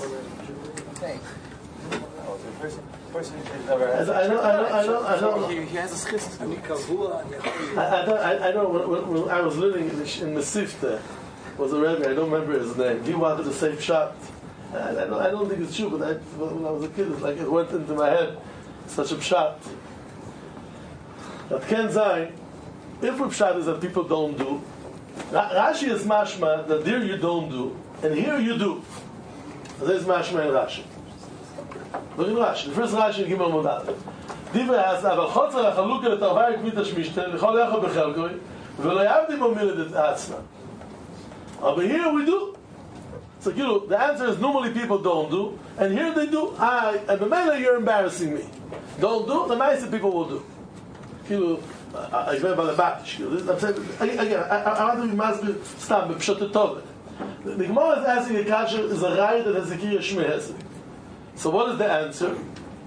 Person who's never I, I don't. I don't. I don't. I don't. He, he has a schist. I, I don't. I, I don't. When, when, when I was living in, in Mesivta, was a Rebbe. I don't remember his name. He wanted to save shot. I, I don't. I don't think it's true, but I, when I was a kid, it's like it went into my head. Such a pshat. That Ken Zayin, if a pshat is that people don't do, Rashi is mashma that there you don't do, and here you do. There's mashma in Rashi. Look at Rashi. The first Rashi in Gimel Modal. Divrei has aber chotzer hachaluka letarvai kmita shmishte lechol echad bechelkoi v'lo yavdim omilet atzna. Over here we do. So you know, the answer is normally people don't do, and here they do. I and the man you're embarrassing me. Don't do. The nicer people will do. You know, I go by the Baptist. I'm saying again. I, I want to be masbir stop b'pshut tov. The Gemara is asking a kasha is a raya that has a kiyah shmei hesed. So what is the answer?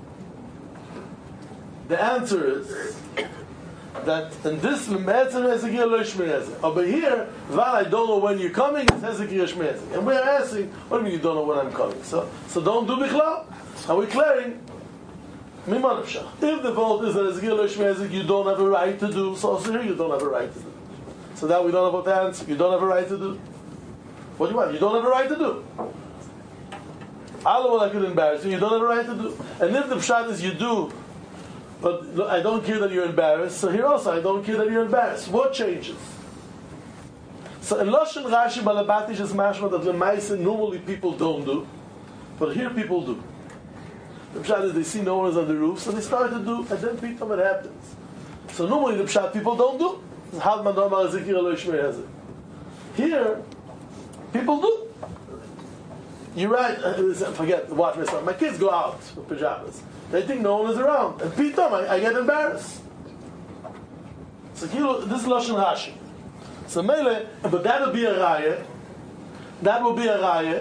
The answer is that in this Me'etzim Hezekiyah lo Shmei Hezek. Over here, Val, I don't know when you're coming, it's Hezekiyah Shmei Hezek. And we're asking, what do you mean you don't know when I'm coming? So, so don't do Bichlal. And we're declaring, Miman Afshach. If the vote is that Hezekiyah lo Shmei Hezek, you don't have a right to do, so also here you don't have a right to do. So that we don't have what to answer. You don't have a right to do. What do you want? You don't have a right to do. Allah will I could embarrass you, you don't have a right to do. And if the Pshat is you do, but I don't care that you're embarrassed. So here also, I don't care that you're embarrassed. What changes? So in Lashon Rashi Balabatish is mashma that Lemaisa normally people don't do, but here people do. The pshat is they see no one is on the roof, so they start to do, and then pitam it happens. So normally the pshat people don't do. Here, people do. You're right. Forget watch myself. My kids go out with pajamas. They think no one is around. And pitam, I, I get embarrassed. So this is Lashon Rashi. So Mele, but that will be a raya. That will be a raya.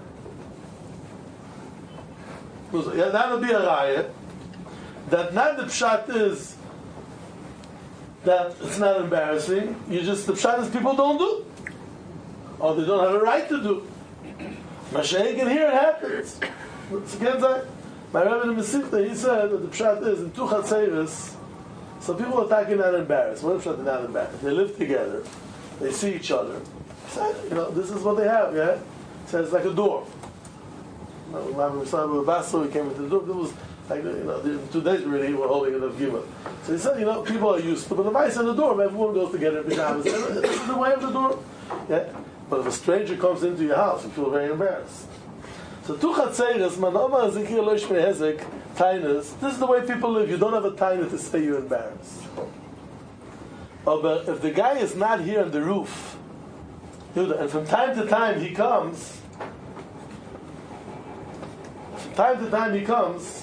Yeah, that will be a raya. That not the pshat is that it's not embarrassing. You just the pshat is people don't do, or they don't have a right to do. Mashiach, and here it happens. It's again that. My Rebbe in the Mesivta, he said that the pshat is in two chatzeres, so people are talking not embarrassed. What if they're not embarrassed? They live together, they see each other. So, you know, this is what they have, yeah? So it's like a door. You know, when we saw Basso, he came into the door, it was like, you know, two days really, we were holding it of Gimel. So he said, you know, people are used to, but the vice on the door, everyone goes together in pajamas. This is the way of the door. Yeah? But if a stranger comes into your house, you feel very embarrassed. So two chatzeres, man omar zikir lo shmei hezek, tainus. This is the way people live. You don't have a tainus to say you're embarrassed. Oh, but if the guy is not here on the roof, and from time to time he comes, from time to time he comes,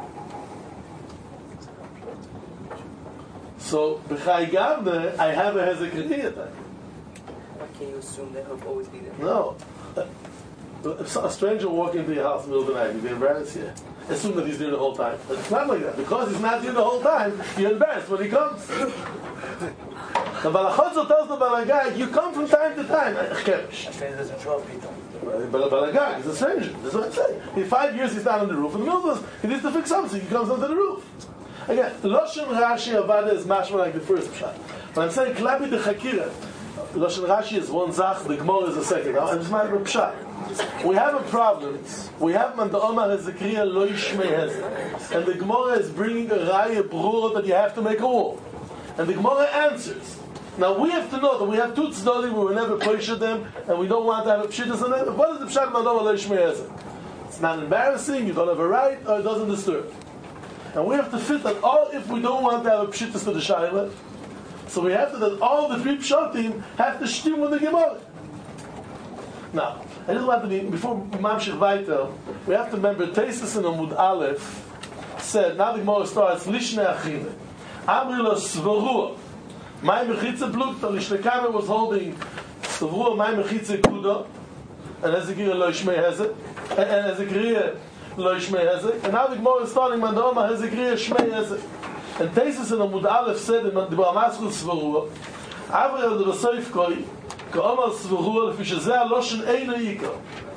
so b'chai gavne, I have a hezek rediyah. Why can't you assume that he'll always be there? No. If a stranger walking into your house in the middle of the night, you'd be embarrassed here. Assume that he's there the whole time. But it's not like that. Because he's not there the whole time, you're embarrassed when he comes. The Balachotzo tells the Balagag, you come from time to time. A stranger doesn't show up, people. But Balagag is a stranger. That's what I'm saying. In five years he's not on the roof. In the middle of this, he needs to fix something. He comes onto the roof. Again, Lashon Rashi Avada is mashma like the first pshat. But I'm saying, Klapi de Chakira. Lashon Rashi is one zach, the Gemara is a second. Now, I'm just matter of pshat. We have a problem. We have man the Omar has a kriya lo yishmei hezek, and the Gemara is bringing a raya brura that you have to make a wall, and the Gemara answers. Now we have to know that we have two tznodim we will never pressure them, and we don't want to have a pshitas on them. What is the pshat man the Omar lo yishmei hezek? It's not embarrassing. You don't have a right, or it doesn't disturb. And we have to fit that all if we don't want to have a pshitas to the shayla. So we have to that all the three pshatim have to shtim with the Gemara. Now. I just want to be, before Mamshich Vaitel, we have to remember, Tesis in Amud Aleph said, now the Gemara starts, Lishne Achine. Amri lo Svarua. My Mechitze Plukta, Lishne Kamer was holding Svarua, my Mechitze Kuda, and Ezekir lo Yishmei Hezek, and Ezekir lo Yishmei Hezek, and now the Gemara is starting, Mandoma, Ezekir Yishmei Hezek. And Tesis in Amud Aleph said, in the Ba'amaskul Svarua, Amri lo Devasoif Koi, כאומר סברו לפי שזה הלושן אין העיקר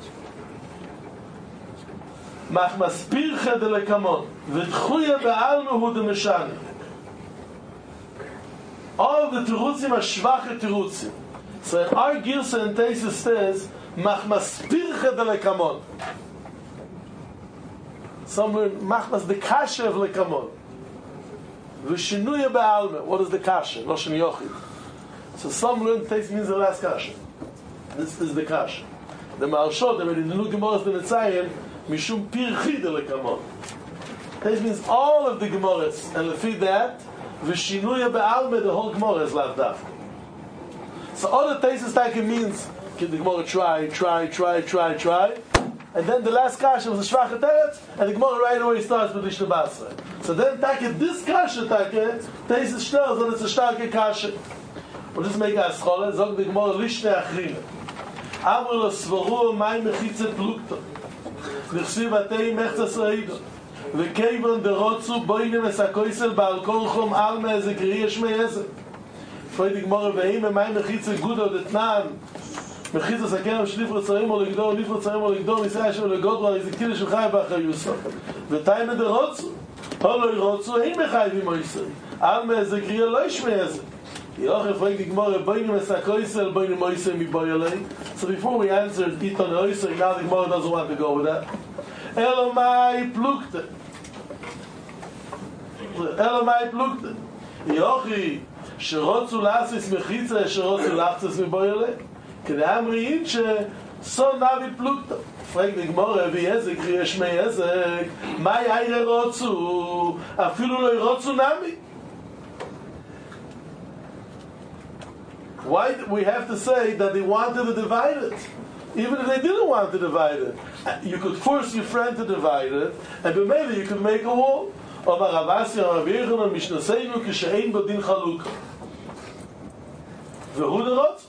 מח מספיר חד לקמון ודחויה בעלמו הוא דמשני all the תירוצים השבחי תירוצים. So in our Girsa and Tesis says מח מספיר חד לקמון, somewhere מח מס דקשה לקמון ושינויה בעלמו. What is the kasha? לושן יוחד. So some learn taste means the last kasha. This is the kasha. The Maharshot, the New Gemara is the Netzayin, Mishum Pirchide lekamon. This means all of the Gemaras, and lefi that, v'shinuya be'alme, the whole Gemara is lavdaf. So all the Taisus Taika means, can the Gemara try, try, try, try, try, and then the last kasha was a shvacha teretz, and the Gemara right away starts with Lishna Basra. So then Taika, this kasha Taika, Taisus stells that it's a starke kasha. We'll just make a scholar, zog the Gemara Lishna Achrina. Amr lo svaru mai mechitze plukta. Nechsiv atei mechzas reido. V'keivan derotzu boinem es hakoisel ba'al korchom alma eze kriya shmei eze. Freit die Gemara ve'im mai mechitze gudo detnan. Mechitze sakenem shlifra tzarim o legdor, lifra tzarim o legdor, nisai asher legodro, eze kili shulchai b'achayusa. V'taim derotzu. Holoi rotzu, ein mechayvim oisel. Alma eze kriya lo shmei eze. So before we answered Iton Oisei, now the Gemara doesn't want to go with that. Elomai plukte. Elomai plukte. Yochi, שרוצו לאסיס מחיצה, שרוצו לאחצס מבוילה. כדי אמרין שסון נביא פלוקטה. פרק נגמור רבי עזק, יש מי עזק, מה יאיר רוצו? אפילו לא רוצו נמי. Why do we have to say that they wanted to divide it? Even if they didn't want to divide it. You could force your friend to divide it, and maybe you could make a wall. Omar Ravasi, Omar Virchon, Mishnaseinu, Kishain Bodin Chalukah. V'hu derot?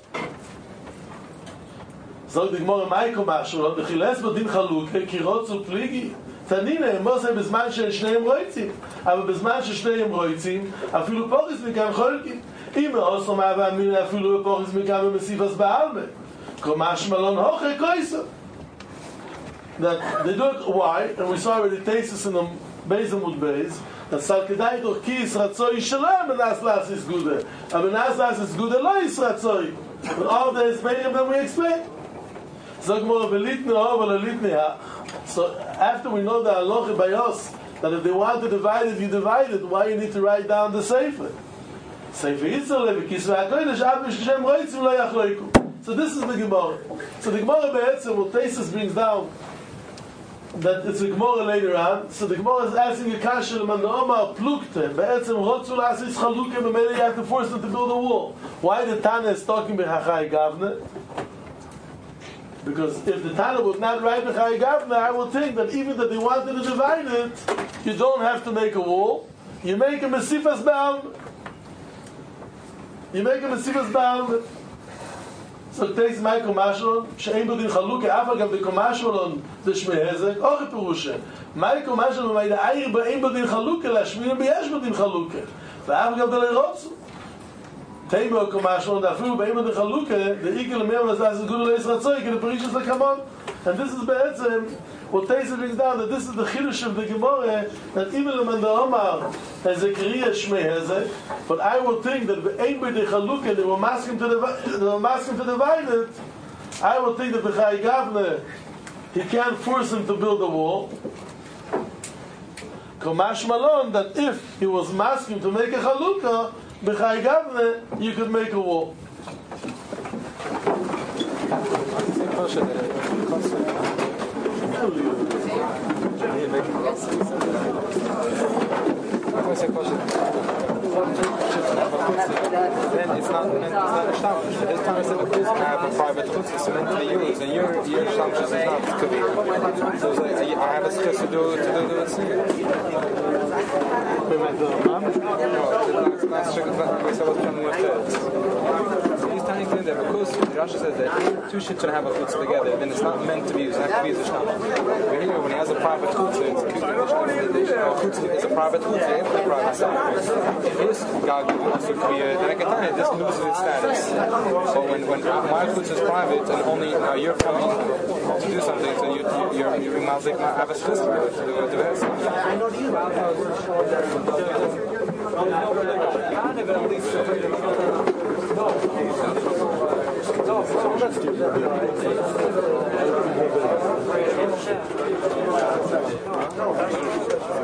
Zog the Gemara Maiko Mashur, B'chiles Bodin Chalukah, Kirotzu Pligi. Tanina, הם עושים בזמן ששניהם רויצים. אבל בזמן ששניהם רויצים, אפילו פוריס מכאן חולקים. אם עושה מהווה מינה אפילו פוריס מכאן במסיפס בעלמה. כלומר שמלון הוכי קויסו. That they do it, why? And we saw already Taisus in the Beis Amud Beis, that Salkidai doch ki Yisratzoi Shalom Benas Lasis Gude. And Benas Lasis Gude lo Yisratzoi. But all the Ismailim that we explain. Zog more velitne over velitne. So after we know the halacha bayos that if they want to divide it, you divide it. Why you need to write down the sefer? Sefer Yitzhak lekisva hakodesh av mishkashem roitzim lo yachloiku. So this is the Gemara. So the Gemara be'etzem what Taisus brings down that it's a Gemara later on. So the Gemara is asking a kasha l'man omar plukte be'etzem rotzu la'asis chaluke b'mele you have to force them to build a wall. Why the Tana is talking b'chachai gavne? Because if the Tana would not write the Chai Gavna, I would think that even that they wanted to divide it, you don't have to make a wall. You make a Mesifas Ba'al. You make a Mesifas Ba'al. So it takes my Komashon, She'en Bodin Chaluke, Afa Gav the Komashon on the Shmei Hezek, Oche Perusha. My Komashon, my Eir Ba'en Bodin Chaluke, Lashmir B'yesh Bodin Chaluke. V'Afa Gav the Leirotzu. Teimo Komashon, Afilu Ba'en Bodin Chaluke, the Ikel Me'em Lazas Gudel Yisratzoi, the Parishas Lekamon. And this is Be'etzem, what Taisus brings down, that this is the Chidush of the Gemara, that even the Manda Omar has a Kriya Shmei Hezek, but I would think that Ba'en Bodin Chaluke, they were asking to divide, they were asking to divide it. I would think that the Chai Gavne, he can't force him to build a wall. Komash Malon, that if he was masking to make a Chalukah, B'chai Gavne, you could make a wall. Then it's not meant, it's not a shtamsh. This time it's meant to have a private chutz. It's meant to be used, and your your shtamsh is not to be. So it's like, I have a sketch to do to do it. No, it's not strict. We said what's coming with it. These tiny things that because Rashi says that two shit should have a chutz together, then it's not meant to be used. It's not to be used as a shtamsh. But here, when he has a private chutz, it's a private chutz. It's a private side. This guy also could be a Nekatani, this loses its status. So when, when my chutz is private and only now you're coming to do something, so you, you, you're you're mazik my have a system to do to do it. No.